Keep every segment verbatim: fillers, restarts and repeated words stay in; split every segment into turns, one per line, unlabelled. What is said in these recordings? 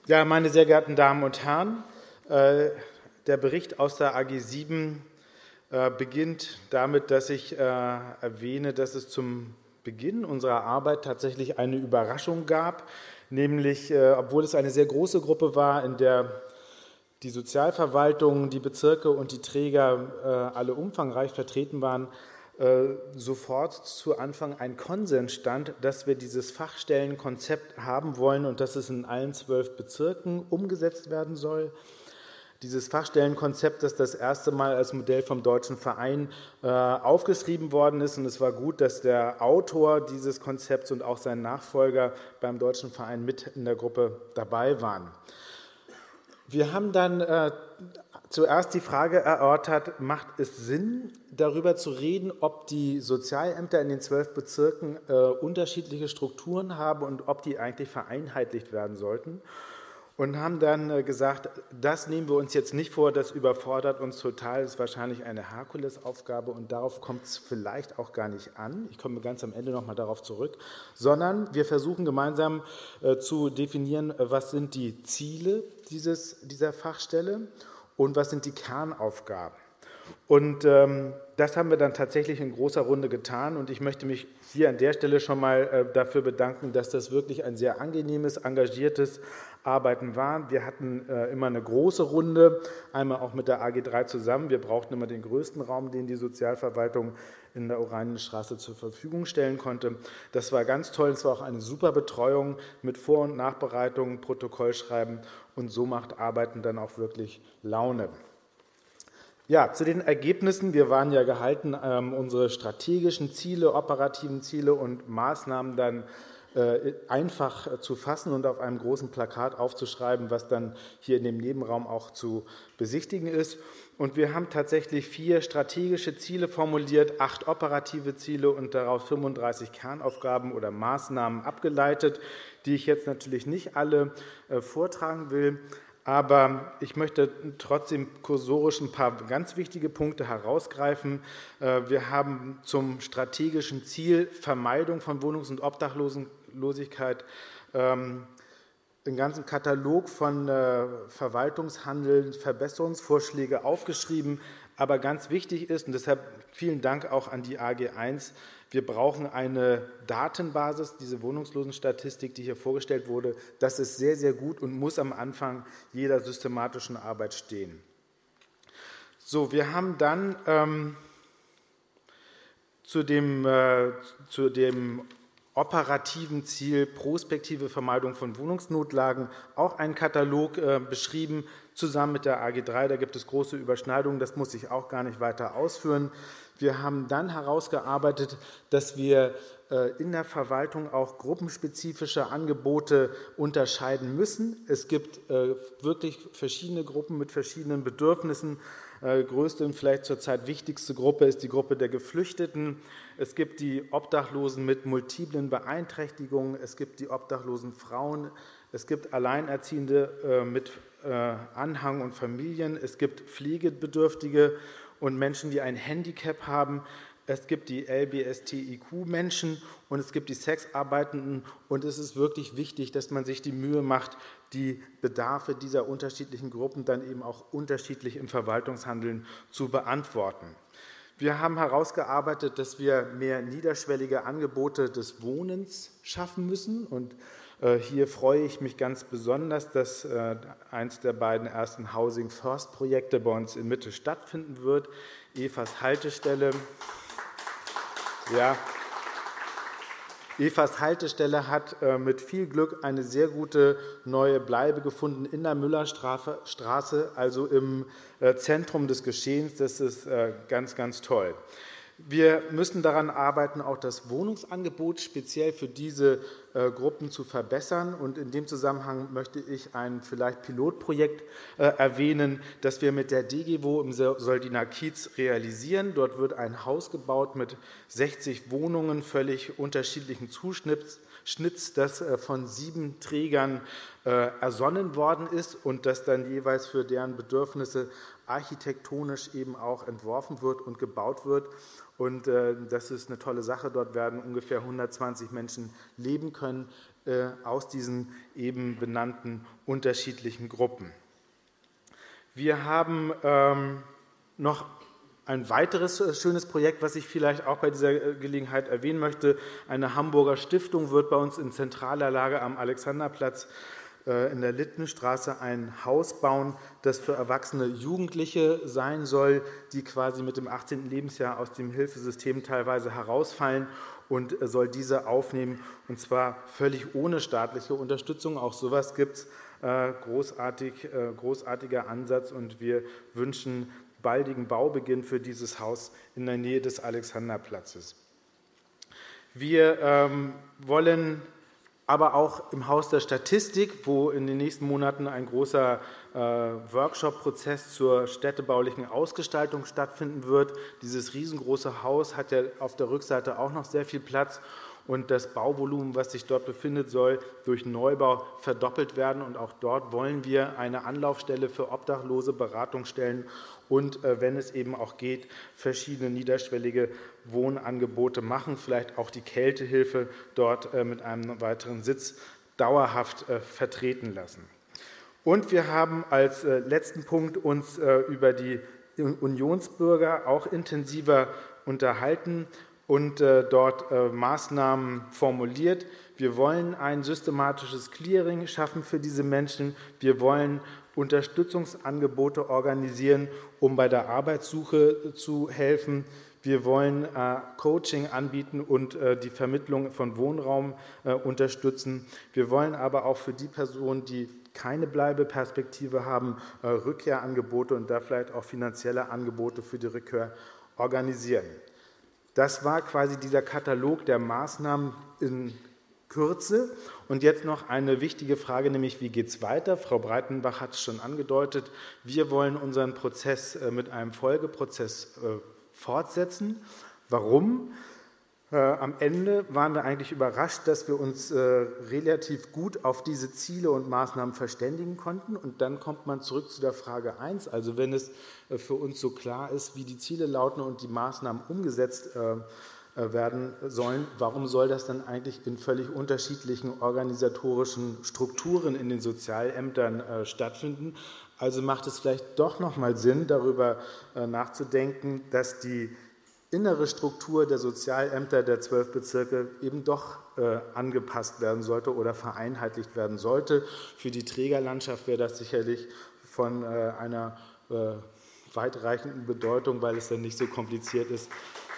Ja, meine sehr geehrten Damen und Herren, äh, der Bericht aus der A G sieben äh, beginnt damit, dass ich äh, erwähne, dass es zum Beginn unserer Arbeit tatsächlich eine Überraschung gab, nämlich, äh, obwohl es eine sehr große Gruppe war, in der die Sozialverwaltung, die Bezirke und die Träger äh, alle umfangreich vertreten waren, äh, sofort zu Anfang ein Konsens stand, dass wir dieses Fachstellenkonzept haben wollen und dass es in allen zwölf Bezirken umgesetzt werden soll. Dieses Fachstellenkonzept, das das erste Mal als Modell vom Deutschen Verein äh, aufgeschrieben worden ist. Und es war gut, dass der Autor dieses Konzepts und auch sein Nachfolger beim Deutschen Verein mit in der Gruppe dabei waren. Wir haben dann äh, zuerst die Frage erörtert, macht es Sinn, darüber zu reden, ob die Sozialämter in den zwölf Bezirken äh, unterschiedliche Strukturen haben und ob die eigentlich vereinheitlicht werden sollten? Und haben dann äh, gesagt, das nehmen wir uns jetzt nicht vor, das überfordert uns total, das ist wahrscheinlich eine Herkulesaufgabe und darauf kommt es vielleicht auch gar nicht an. Ich komme ganz am Ende nochmal darauf zurück, sondern wir versuchen gemeinsam äh, zu definieren, äh, was sind die Ziele dieses, dieser Fachstelle und was sind die Kernaufgaben. Und ähm, das haben wir dann tatsächlich in großer Runde getan und ich möchte mich hier an der Stelle schon mal äh, dafür bedanken, dass das wirklich ein sehr angenehmes, engagiertes Arbeiten war. Wir hatten äh, immer eine große Runde, einmal auch mit der A G drei zusammen. Wir brauchten immer den größten Raum, den die Sozialverwaltung in der Oranienstraße zur Verfügung stellen konnte. Das war ganz toll. Es war auch eine super Betreuung mit Vor- und Nachbereitung, Protokollschreiben und so macht Arbeiten dann auch wirklich Laune. Ja, zu den Ergebnissen. Wir waren ja gehalten, ähm, unsere strategischen Ziele, operativen Ziele und Maßnahmen dann äh, einfach äh, zu fassen und auf einem großen Plakat aufzuschreiben, was dann hier in dem Nebenraum auch zu besichtigen ist. Und wir haben tatsächlich vier strategische Ziele formuliert, acht operative Ziele und daraus fünfunddreißig Kernaufgaben oder Maßnahmen abgeleitet, die ich jetzt natürlich nicht alle äh, vortragen will. Aber ich möchte trotzdem kursorisch ein paar ganz wichtige Punkte herausgreifen. Wir haben zum strategischen Ziel Vermeidung von Wohnungs- und Obdachlosigkeit einen ganzen Katalog von Verwaltungshandeln, Verbesserungsvorschläge aufgeschrieben. Aber ganz wichtig ist, und deshalb vielen Dank auch an die A G eins, wir brauchen eine Datenbasis, diese Wohnungslosenstatistik, die hier vorgestellt wurde. Das ist sehr, sehr gut und muss am Anfang jeder systematischen Arbeit stehen. So, wir haben dann ähm, zu dem, äh, zu dem operativen Ziel prospektive Vermeidung von Wohnungsnotlagen auch einen Katalog äh, beschrieben, zusammen mit der A G drei. Da gibt es große Überschneidungen, das muss ich auch gar nicht weiter ausführen. Wir haben dann herausgearbeitet, dass wir in der Verwaltung auch gruppenspezifische Angebote unterscheiden müssen. Es gibt wirklich verschiedene Gruppen mit verschiedenen Bedürfnissen. Größte und vielleicht zurzeit wichtigste Gruppe ist die Gruppe der Geflüchteten. Es gibt die Obdachlosen mit multiplen Beeinträchtigungen. Es gibt die obdachlosen Frauen. Es gibt Alleinerziehende mit Anhang und Familien. Es gibt Pflegebedürftige und Menschen, die ein Handicap haben. Es gibt die L G B T I Q-Menschen und es gibt die Sexarbeitenden. Und es ist wirklich wichtig, dass man sich die Mühe macht, die Bedarfe dieser unterschiedlichen Gruppen dann eben auch unterschiedlich im Verwaltungshandeln zu beantworten. Wir haben herausgearbeitet, dass wir mehr niederschwellige Angebote des Wohnens schaffen müssen. Und hier freue ich mich ganz besonders, dass eins der beiden ersten Housing First Projekte bei uns in Mitte stattfinden wird. Evas Haltestelle. Ja. Evas Haltestelle hat mit viel Glück eine sehr gute neue Bleibe gefunden in der Müllerstraße, also im Zentrum des Geschehens. Das ist ganz, ganz toll. Wir müssen daran arbeiten, auch das Wohnungsangebot speziell für diese äh, Gruppen zu verbessern. Und in dem Zusammenhang möchte ich ein vielleicht Pilotprojekt äh, erwähnen, das wir mit der DEGEWO im Soldiner Kiez realisieren. Dort wird ein Haus gebaut mit sechzig Wohnungen, völlig unterschiedlichen Zuschnitts, das äh, von sieben Trägern äh, ersonnen worden ist und das dann jeweils für deren Bedürfnisse architektonisch eben auch entworfen wird und gebaut wird. Und äh, das ist eine tolle Sache. Dort werden ungefähr hundertzwanzig Menschen leben können äh, aus diesen eben benannten unterschiedlichen Gruppen. Wir haben ähm, noch ein weiteres schönes Projekt, was ich vielleicht auch bei dieser Gelegenheit erwähnen möchte. Eine Hamburger Stiftung wird bei uns in zentraler Lage am Alexanderplatz äh, in der Littenstraße ein Haus bauen, das für erwachsene Jugendliche sein soll, die quasi mit dem achtzehnten Lebensjahr aus dem Hilfesystem teilweise herausfallen, und soll diese aufnehmen, und zwar völlig ohne staatliche Unterstützung. Auch sowas gibt es. Äh, großartig, äh, großartiger Ansatz, und wir wünschen baldigen Baubeginn für dieses Haus in der Nähe des Alexanderplatzes. Wir ähm, wollen aber auch im Haus der Statistik, wo in den nächsten Monaten ein großer äh, Workshop-Prozess zur städtebaulichen Ausgestaltung stattfinden wird. Dieses riesengroße Haus hat ja auf der Rückseite auch noch sehr viel Platz, und das Bauvolumen, was sich dort befindet, soll durch Neubau verdoppelt werden. Und auch dort wollen wir eine Anlaufstelle für Obdachlose, Beratungsstellen und, äh, wenn es eben auch geht, verschiedene niederschwellige Wohnangebote machen, vielleicht auch die Kältehilfe dort äh, mit einem weiteren Sitz dauerhaft äh, vertreten lassen. Und wir haben als äh, letzten Punkt uns äh, über die Unionsbürger auch intensiver unterhalten und äh, dort äh, Maßnahmen formuliert. Wir wollen ein systematisches Clearing schaffen für diese Menschen. Wir wollen Unterstützungsangebote organisieren, um bei der Arbeitssuche zu helfen. Wir wollen äh, Coaching anbieten und äh, die Vermittlung von Wohnraum äh, unterstützen. Wir wollen aber auch für die Personen, die keine Bleibeperspektive haben, äh, Rückkehrangebote und da vielleicht auch finanzielle Angebote für die Rückkehr organisieren. Das war quasi dieser Katalog der Maßnahmen in Kürze. Und jetzt noch eine wichtige Frage, nämlich wie geht es weiter? Frau Breitenbach hat es schon angedeutet. Wir wollen unseren Prozess mit einem Folgeprozess fortsetzen. Warum? Am Ende waren wir eigentlich überrascht, dass wir uns relativ gut auf diese Ziele und Maßnahmen verständigen konnten. Und dann kommt man zurück zu der Frage eins. Also wenn es für uns so klar ist, wie die Ziele lauten und die Maßnahmen umgesetzt werden sollen, warum soll das dann eigentlich in völlig unterschiedlichen organisatorischen Strukturen in den Sozialämtern stattfinden? Also macht es vielleicht doch noch mal Sinn, darüber nachzudenken, dass die innere Struktur der Sozialämter der zwölf Bezirke eben doch äh, angepasst werden sollte oder vereinheitlicht werden sollte. Für die Trägerlandschaft wäre das sicherlich von äh, einer äh, weitreichenden Bedeutung, weil es dann nicht so kompliziert ist,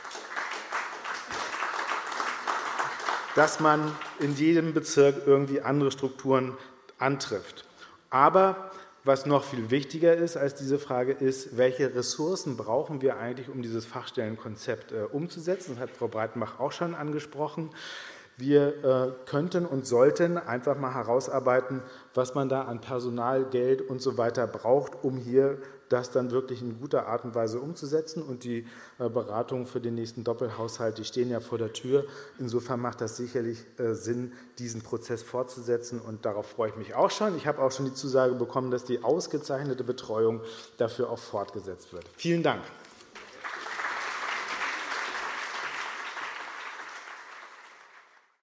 dass man in jedem Bezirk irgendwie andere Strukturen antrifft. Aber was noch viel wichtiger ist als diese Frage ist, welche Ressourcen brauchen wir eigentlich, um dieses Fachstellenkonzept äh, umzusetzen? Das hat Frau Breitenbach auch schon angesprochen. Wir äh, könnten und sollten einfach mal herausarbeiten, was man da an Personal, Geld und so weiter braucht, um hier das dann wirklich in guter Art und Weise umzusetzen. Und die äh, Beratungen für den nächsten Doppelhaushalt, die stehen ja vor der Tür. Insofern macht das sicherlich äh, Sinn, diesen Prozess fortzusetzen. Und darauf freue ich mich auch schon. Ich habe auch schon die Zusage bekommen, dass die ausgezeichnete Betreuung dafür auch fortgesetzt wird. Vielen Dank.